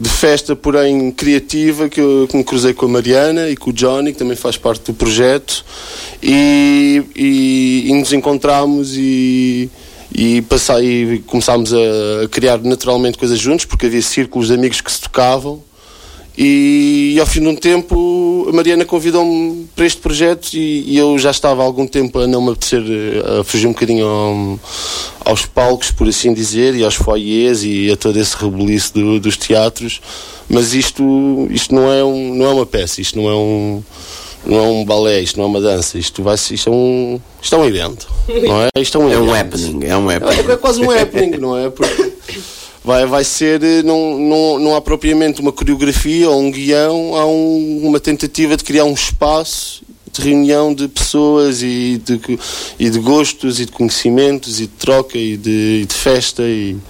de festa, porém criativa, que me cruzei com a Mariana e com o Johnny, que também faz parte do projeto, e nos encontramos e começámos a criar naturalmente coisas juntos, porque havia círculos de amigos que se tocavam. E ao fim de um tempo a Mariana convidou-me para este projeto e eu já estava há algum tempo a não me apetecer, a fugir um bocadinho aos palcos, por assim dizer, e aos foyers e a todo esse rebuliço dos teatros. Mas isto não é uma peça, isto não é um balé, isto não é uma dança, isto é um evento, não é? Isto é um evento. É um happening. É quase um happening, não é? Porque vai ser, não há propriamente uma coreografia ou um guião, há uma tentativa de criar um espaço de reunião de pessoas e de gostos e de conhecimentos e de troca e de festa, e